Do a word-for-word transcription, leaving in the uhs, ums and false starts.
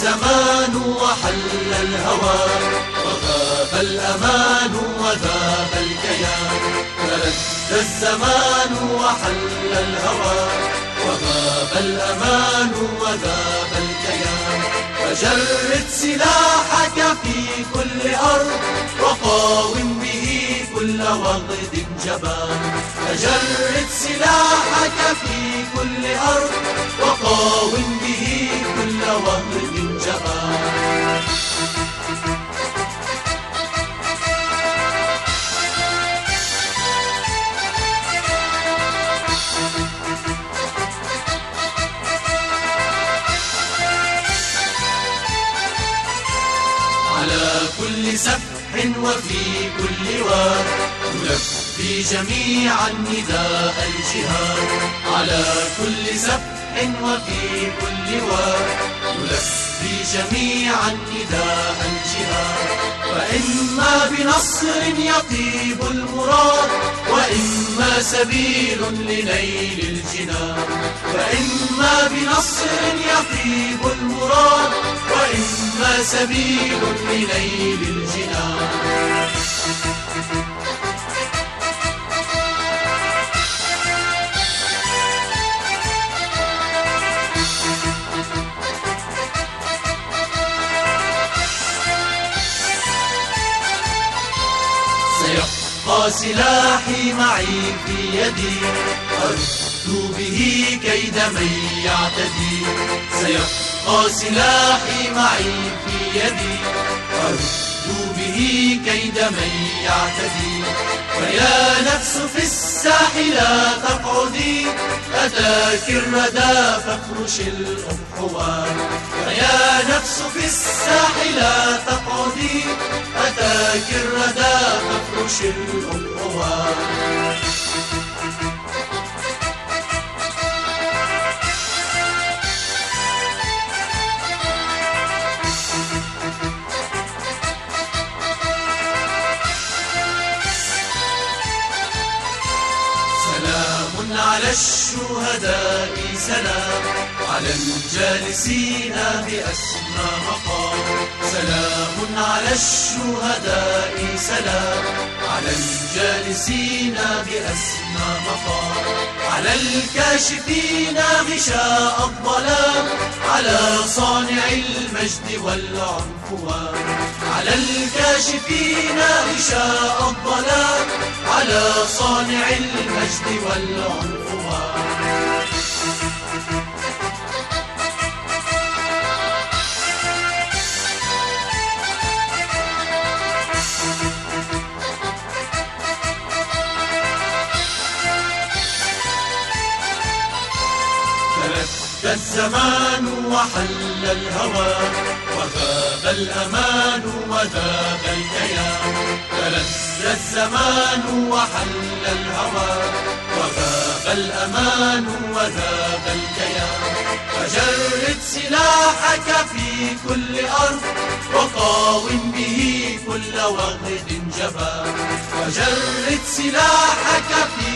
الزمان وحل الهوى، وغاب الأمان وذاب الكيان. فلذ الزمان وحل الهوى، وغاب الأمان وذاب الكيان. فجرد سلاحك في كل أرض، وقاوم به كل وغد جبان. فجرد سلاحك في كل أرض، وقاوم به كل وغد جبان. على كل سفح وفي كل واد، نلبي جميعا نداء الجهاد. على كل سفح وفي كل واد، نلبي جميعا نداء الجهاد. فإما بنصر يطيب المراد، وإما سبيل لنيل الجنان. فإما بنصر يطيب المراد، وإما سبيل لنيل الجنان. سيبقى سلاحي معي في يدي، أرد به كيد من يعتدي. سيبقى سلاحي معي في يدي، أرد به كيد من يعتدي. فيا نفس في الساح لا تقعدي، أتاك الردى فافرش الأبحوان. فيا نفس في الساح لا تقعدي، أتاك الردى فافرش الأبحوان. على الشهداء سلام، على الجالسين بأسمى مقام. سلام على الشهداء سلام، على الجالسين بأسمى مقام. على الكاشفين غشاء الظلام، على صانع المجد والعنفوان. على الكاشفين غشاء الظلام، على صانع المجد والعنفوان. تلذ الزمان وحل الهوى، وغاب الأمان وذاب الكيان. تلذ الزمان وحل الهوى، وغاب الأمان وذاب الكيان. فجرد سلاحك في كل أرض، وقاوم به كل وغد جبان. فجرد سلاحك في